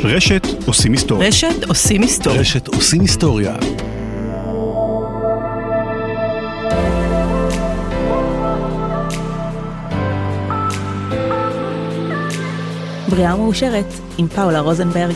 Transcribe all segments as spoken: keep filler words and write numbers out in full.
רשת עושים היסטוריה. רשת עושים היסטוריה. רשת עושים היסטוריה. בריאה מאושרת עם פאולה רוזנברג.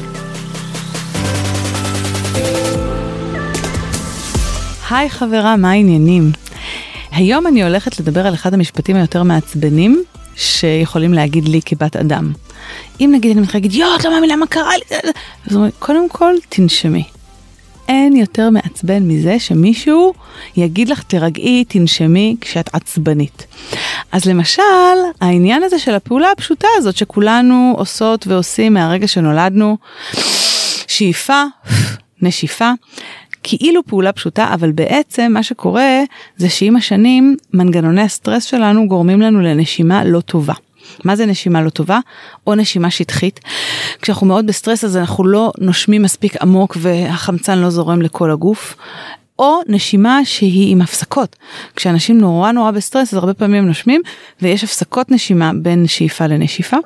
היי חברה, מה העניינים? היום אני הולכת לדבר על אחד המשפטים היותר מעצבנים שיכולים להגיד לי כבת אדם. אם נגיד אני מתחילה להגיד, יואו, את לא מאמינה מה קרה לי? אז אומרים, קודם כל, תנשמי. אין יותר מעצבן מזה שמישהו יגיד לך, תרגעי, תנשמי כשאת עצבנית. אז למשל, העניין הזה של הפעולה הפשוטה הזאת שכולנו עושות ועושים מהרגע שנולדנו, שאיפה, נשיפה, כאילו פעולה פשוטה, אבל בעצם מה שקורה זה שעם השנים מנגנוני הסטרס שלנו גורמים לנו לנשימה לא טובה. מה זה נשימה לא טובה? או נשימה שטחית. כשאנחנו מאוד בסטרס אז אנחנו לא נושמים מספיק עמוק והחמצן לא זורם לכל הגוף. או נשימה שהיא עם הפסקות. כשאנשים נורא נורא בסטרס אז הרבה פעמים הם נושמים ויש הפסקות נשימה בין שאיפה לנשיפה.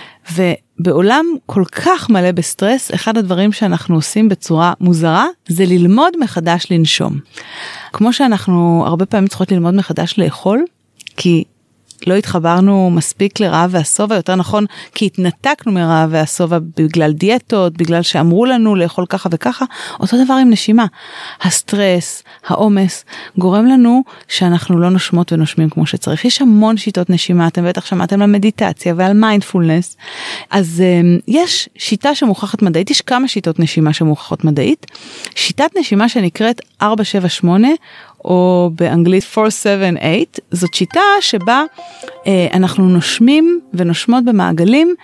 ובעולם כל כך מלא בסטרס, אחד הדברים שאנחנו עושים בצורה מוזרה, זה ללמוד מחדש לנשום. כמו שאנחנו הרבה פעמים צריכות ללמוד מחדש לאכול, כי לא התחברנו מספיק לרעב והסובה, יותר נכון, כי התנתקנו מרעב והסובה בגלל דיאטות, בגלל שאמרו לנו לאכול ככה וככה, אותו דבר עם נשימה. הסטרס, העומס, גורם לנו שאנחנו לא נושמות ונושמים כמו שצריך. יש המון שיטות נשימה, אתם בטח שמעתם על מדיטציה ועל מיינדפולנס, אז um, יש שיטה שמוכחת מדעית, יש כמה שיטות נשימה שמוכחת מדעית, שיטת נשימה שנקראת ארבע שבע שמונה, או באנגלית ארבע שבע שמונה, זאת שיטה שבה אה, אנחנו נושמים ונושמות במעגלים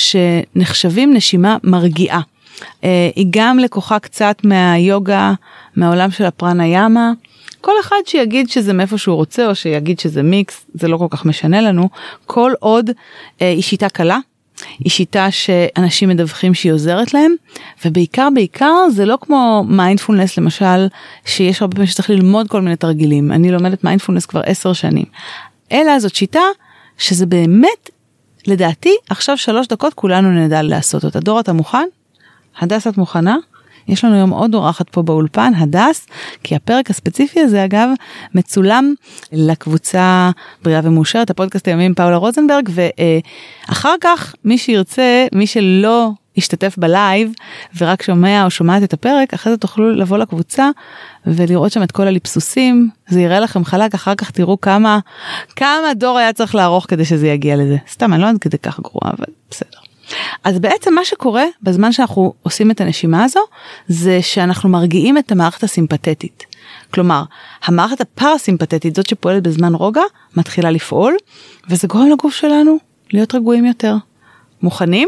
שנחשבים נשימה מרגיעה. אה, היא גם לקוחה קצת מהיוגה, מהעולם של הפרניאמה, כל אחד שיגיד שזה מאיפה שהוא רוצה או שיגיד שזה מיקס, זה לא כל כך משנה לנו, כל עוד אה, היא שיטה קלה, היא שיטה שאנשים מדווחים שהיא עוזרת להם, ובעיקר בעיקר זה לא כמו מיינדפולנס למשל, שיש הרבה פעמים שצריך ללמוד כל מיני תרגילים, אני לומדת מיינדפולנס כבר עשר שנים, אלא זאת שיטה שזה באמת, לדעתי, עכשיו שלוש דקות כולנו נדע לעשות אותה. דור, אתה מוכן? הדס, את מוכנה? יש לנו היום עוד אורחת פה באולפן, הדס, כי הפרק הספציפי הזה אגב מצולם לקבוצה בריאה ומאושרת, הפודקאסט היומי עם פאולה רוזנברג, ואחר כך מי שירצה, מי שלא ישתתף בלייב ורק שומע או שומעת את הפרק, אחרי זה תוכלו לבוא לקבוצה ולראות שם את כל הליפסוסים, זה יראה לכם חלק, אחר כך תראו כמה, כמה דור היה צריך לערוך כדי שזה יגיע לזה. סתם, אני לא עד כדי כך גרועה, אבל בסדר. אז בעצם מה שקורה בזמן שאנחנו עושים את הנשימה הזו, זה שאנחנו מרגיעים את המערכת הסימפתטית. כלומר, המערכת הפרסימפתטית, זאת שפועלת בזמן רוגע, מתחילה לפעול, וזה גורם לגוף שלנו להיות רגועים יותר. מוכנים?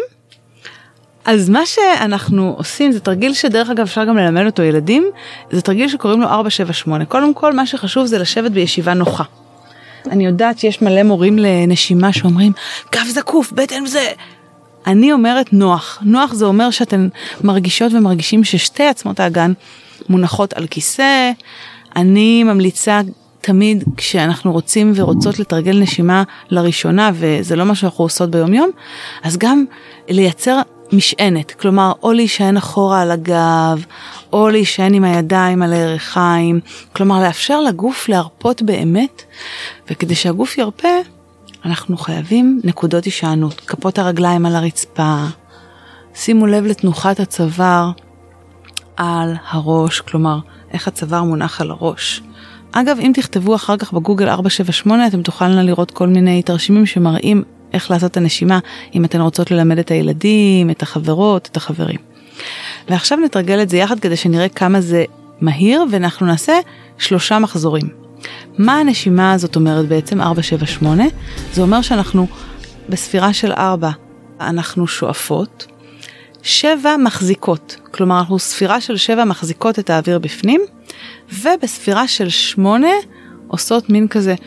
אז מה שאנחנו עושים, זה תרגיל שדרך אגב אפשר גם ללמד אותו ילדים, זה תרגיל שקוראים לו ארבע שבע שמונה. קודם כל, מה שחשוב זה לשבת בישיבה נוחה. אני יודעת שיש מלא מורים לנשימה שאומרים, גב זקוף, בטן זה... אני אומרת נוח. נוח זה אומר שאתם מרגישות ומרגישים ששתי עצמות האגן מונחות על כיסא. אני ממליצה תמיד כשאנחנו רוצים ורוצות לתרגל נשימה לראשונה, וזה לא מה שאנחנו עושות ביום יום, אז גם לייצר משענת. כלומר, או להישען אחורה על הגב, או להישען עם הידיים על הירכיים. כלומר, לאפשר לגוף להרפות באמת, וכדי שהגוף ירפה, אנחנו חייבים נקודות הישענות, כפות הרגליים על הרצפה, שימו לב לתנוחת הצוואר על הראש, כלומר, איך הצוואר מונח על הראש. אגב, אם תכתבו אחר כך בגוגל ארבע שבע שמונה, אתם תוכלנה לראות כל מיני תרשימים שמראים איך לעשות את הנשימה, אם אתן רוצות ללמד את הילדים, את החברות, את החברים. ועכשיו נתרגל את זה יחד כדי שנראה כמה זה מהיר, ואנחנו נעשה שלושה מחזורים. מה הנשימה הזאת אומרת בעצם ארבע שבע שמונה? זה אומר שאנחנו בספירה של ארבע, אנחנו שואפות, שבע מחזיקות, כלומר אנחנו ספירה של שבע מחזיקות את האוויר בפנים, ובספירה של שמונה עושות מין כזה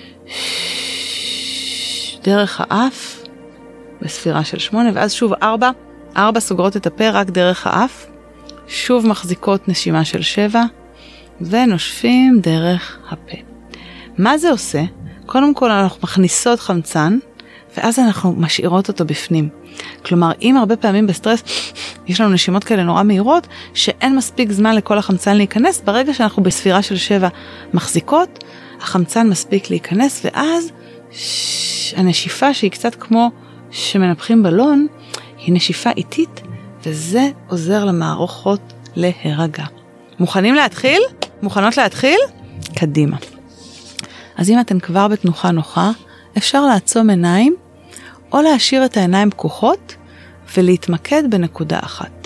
דרך האף, בספירה של שמונה, ואז שוב ארבע, ארבע סוגרות את הפה רק דרך האף, שוב מחזיקות נשימה של שבע, ונושפים דרך הפה. מה זה עושה? קודם כל אנחנו מכניסות חמצן, ואז אנחנו משאירות אותו בפנים. כלומר, אם הרבה פעמים בסטרס יש לנו נשימות כאלה נורא מהירות, שאין מספיק זמן לכל החמצן להיכנס, ברגע שאנחנו בספירה של שבע מחזיקות, החמצן מספיק להיכנס, ואז ש... הנשיפה שהיא קצת כמו שמנפחים בלון, היא נשיפה איטית, וזה עוזר למערכות להירגע. מוכנים להתחיל? מוכנות להתחיל? קדימה. אז אם אתן כבר בתנוחה נוחה, אפשר לעצום עיניים, או להשאיר את העיניים פקוחות, ולהתמקד בנקודה אחת.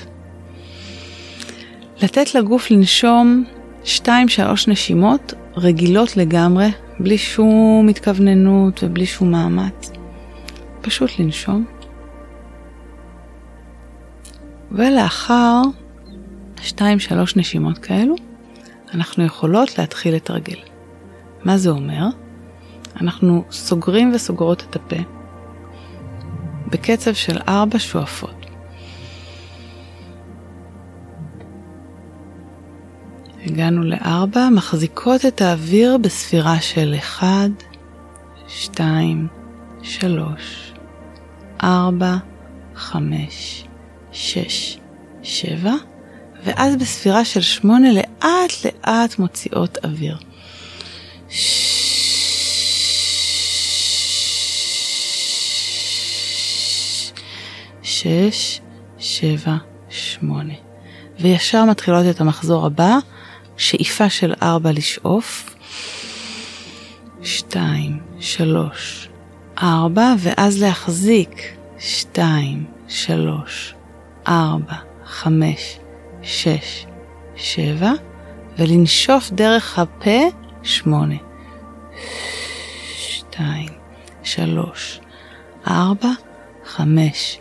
לתת לגוף לנשום שתיים שלוש נשימות רגילות לגמרי, בלי שום התכווננות ובלי שום מאמץ. פשוט לנשום. ולאחר שתיים שלוש נשימות כאלו, אנחנו יכולות להתחיל לתרגל. מה זה אומר? אנחנו סוגרים וסוגרות את הפה, בקצב של ארבע שואפות. הגענו לארבע, מחזיקות את האוויר בספירה של אחד, שתיים, שלוש, ארבע, חמש, שש, שבע, ואז בספירה של שמונה לאט לאט מוציאות אוויר. שש, שבע, שמונה. וישר מתחילות את המחזור הבא, שאיפה של ארבע לשאוף, שתיים, שלוש, ארבע, ואז להחזיק, שתיים, שלוש, ארבע, חמש, שש, שבע, ולנשוף דרך הפה, שמונה, שתיים, שלוש, ארבע, חמש,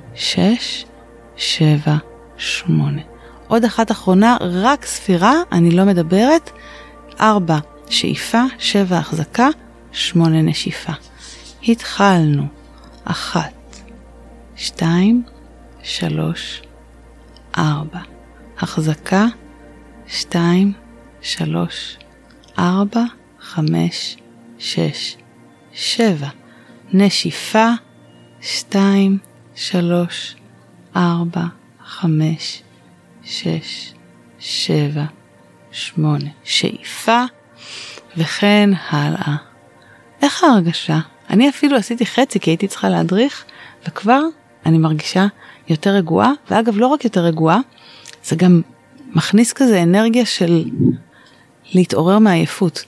שש, שבע, שמונה. עוד אחת אחרונה, רק ספירה, אני לא מדברת, ארבע שאיפה, שבע החזקה, שמונה נשיפה. התחלנו, אחת, שתיים, שלוש, ארבע. החזקה, שתיים, שלוש, ארבע, חמש, שש, שבע. נשיפה, שתיים, שלוש, ארבע, חמש, שש, שבע, שמונה. שאיפה, וכן הלאה. איך ההרגשה? אני אפילו עשיתי חצי כי הייתי צריכה להדריך, וכבר אני מרגישה יותר רגועה, ואגב לא רק יותר רגועה, זה גם מכניס כזה אנרגיה של להתעורר מעייפות.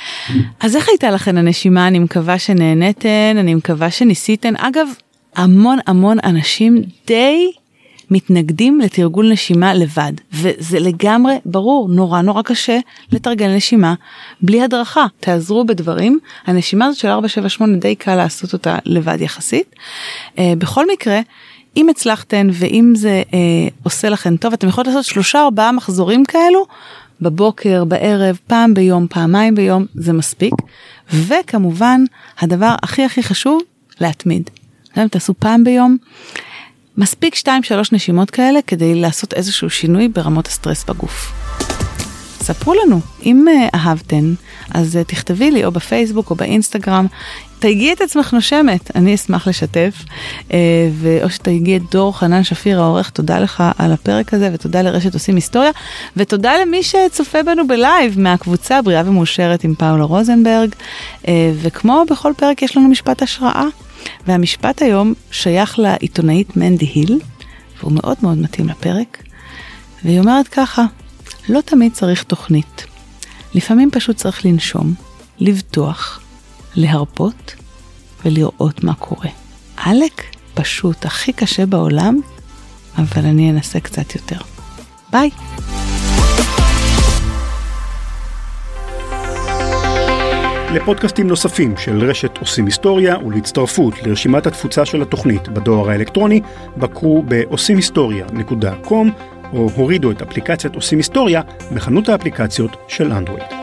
אז איך הייתה לכן הנשימה? אני מקווה שנהנתן, אני מקווה שניסיתן. אגב, המון המון אנשים די מתנגדים לתרגול נשימה לבד, וזה לגמרי ברור, נורא נורא קשה לתרגל נשימה בלי הדרכה. תעזרו בדברים, הנשימה הזאת של ארבע שבע שמונה די קל לעשות אותה לבד יחסית. אה, בכל מקרה, אם הצלחתן ואם זה אה, עושה לכן טוב, אתם יכולות לעשות שלושה ארבעה מחזורים כאלו, בבוקר, בערב, פעם ביום, פעמיים ביום, זה מספיק. וכמובן, הדבר הכי הכי חשוב, להתמיד. גם תעשו פעם ביום, מספיק שתיים שלוש נשימות כאלה, כדי לעשות איזשהו שינוי ברמות הסטרס בגוף. ספרו לנו, אם אהבתן, אז תכתבי לי או בפייסבוק או באינסטגרם, תגיעי את עצמך נושמת, אני אשמח לשתף, או שתגיעי את דור חנן שפיר העורך, תודה לך על הפרק הזה, ותודה לרשת עושים היסטוריה, ותודה למי שצופה בנו בלייב, מהקבוצה בריאה ומאושרת עם פאולה רוזנברג, וכמו בכל פרק יש לנו משפט השראה, והמשפט היום שייך לעיתונאית מנדי היל, והוא מאוד מאוד מתאים לפרק, והיא אומרת ככה, לא תמיד צריך תוכנית, לפעמים פשוט צריך לנשום, לבטוח, להרפות ולראות מה קורה. עלק פשוט, הכי קשה בעולם, אבל אני אנסה קצת יותר. ביי! לפודקאסטים נוספים של רשת עושים היסטוריה ולהצטרפות לרשימת התפוצה של התוכנית בדואר האלקטרוני, בקרו ב-עושים היסטוריה דוט קום או הורידו את אפליקציית עושים היסטוריה בחנות האפליקציות של אנדרואיד.